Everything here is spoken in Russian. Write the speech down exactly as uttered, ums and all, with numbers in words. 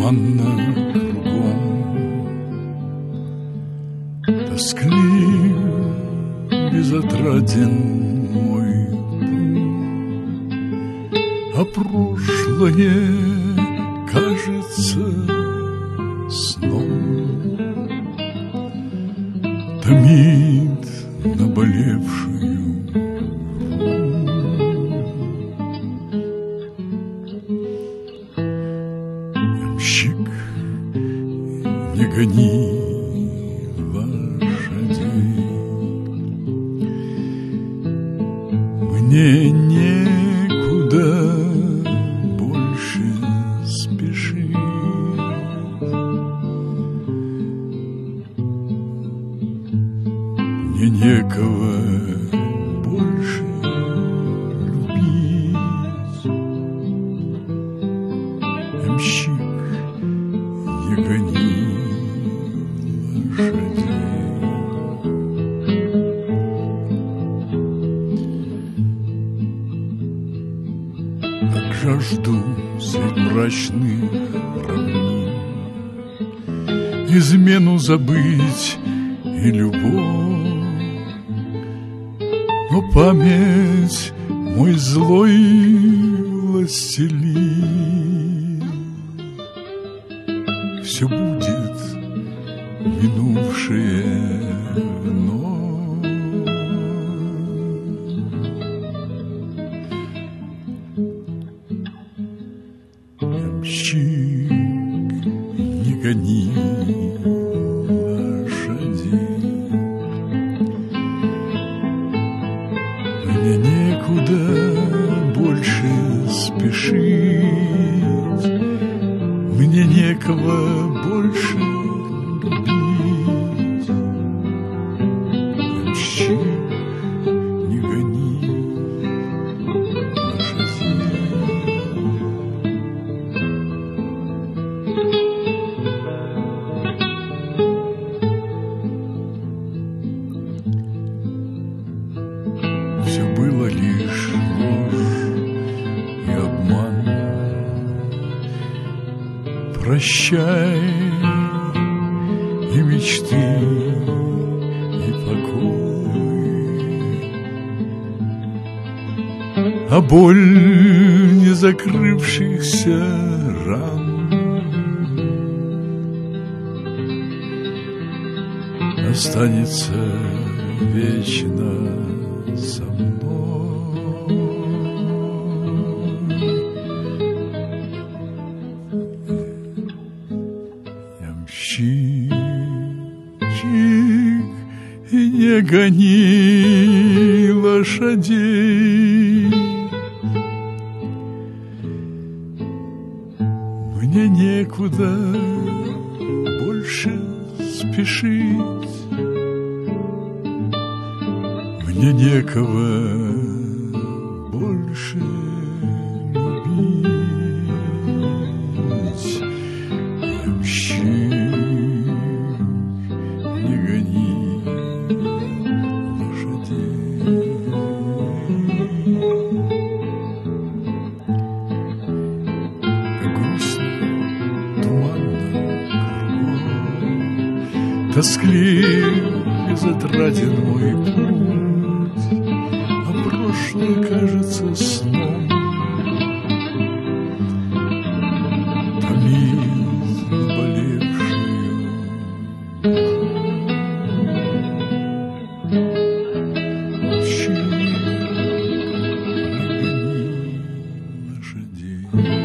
туманно кругом, тосклив, безотраден мой путь, а прошлое кажется сном, томит наболевшую ямщик, не гони лошадей, мне некуда больше спешить, мне некого больше любить. Ямщик, не гони лошадей. Как жажду средь мрачных равнин измену забыть и любовь, но память мой злой властелин все будет минувшее вновь. Ямщик, не гони лошадей, мне некуда больше спешить, мне некого больше любить. Ямщик, не гони лошадей. Все было лишь ложь и обман. Прощай и мечты, и покой, а боль не закрывшихся ран останется вечно со мной. Ямщик, не гони лошадей, мне некуда больше спешить, мне некого больше любить. Ямщик, не гони лошадей. Как грустно, туманно кругом, тосклив, безотраден мой путь, а прошлое кажется сном, томит наболевшую. Ямщик, не гони лошадей.